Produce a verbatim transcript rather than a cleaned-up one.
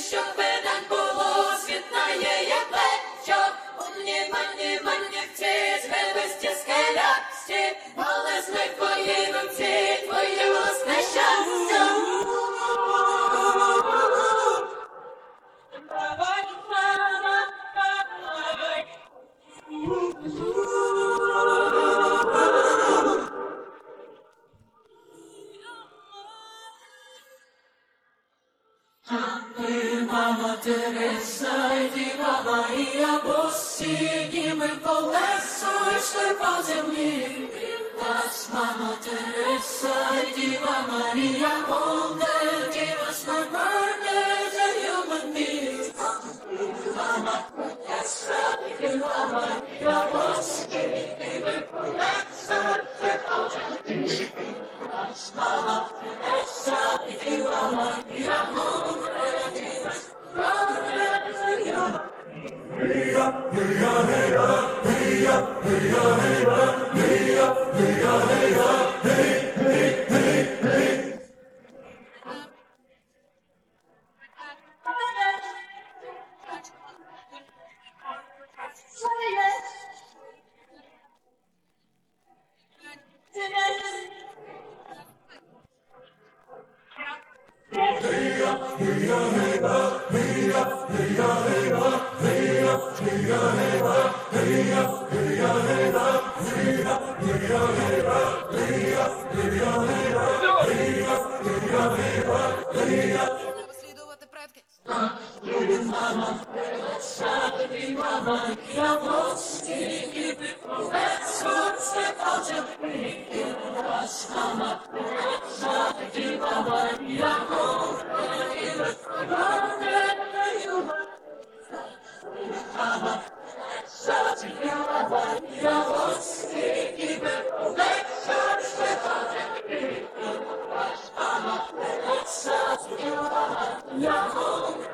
щоб видань було, світнає, як плечо. Умні, манні, манівці, звивисті скелясті, але з них твої руці, твоє власне щастя. Мама Тереса і Діва Марія, босініми по лесу йшли по землі. Нас, мама Тереса і Діва Марія, Older, give us my murders and human beings. Мама Тереса і Діва Марія, босініми по лесу йшли по землі. Нас, мама Тереса і Діва Марія, Older, give us Наслідувати предки. Мама, Тереса, Діва Марія, босініми по лесу йшли по землі. Нас, мама Тереса, Діва Марія, Older, give us my murders and human beings. Мама Тереса, Діва Марія, босініми по лесу йшли по землі. Нас, мама Тереса, Діва Марія, Older,